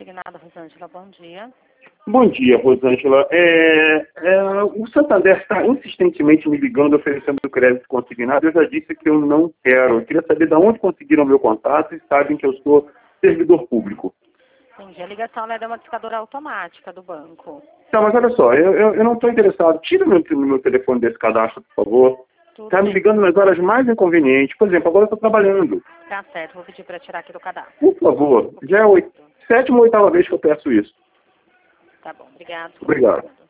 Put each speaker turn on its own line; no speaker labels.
consignado, Rosângela, bom dia.
Bom dia, Rosângela. O Santander está insistentemente me ligando, oferecendo o crédito consignado. Eu já disse que eu não quero. Eu queria saber de onde conseguiram o meu contato e sabem que eu sou servidor público.
Entendi. A ligação é de uma discadora automática do banco.
Tá, mas olha só, eu não estou interessado. Tira meu telefone desse cadastro, por favor. Está me ligando nas horas mais inconvenientes. Por exemplo, agora eu estou trabalhando.
Tá certo, vou pedir para tirar aqui do cadastro.
Por favor. Já é a sétima ou oitava vez que eu peço isso.
Tá bom, obrigado.
Obrigado.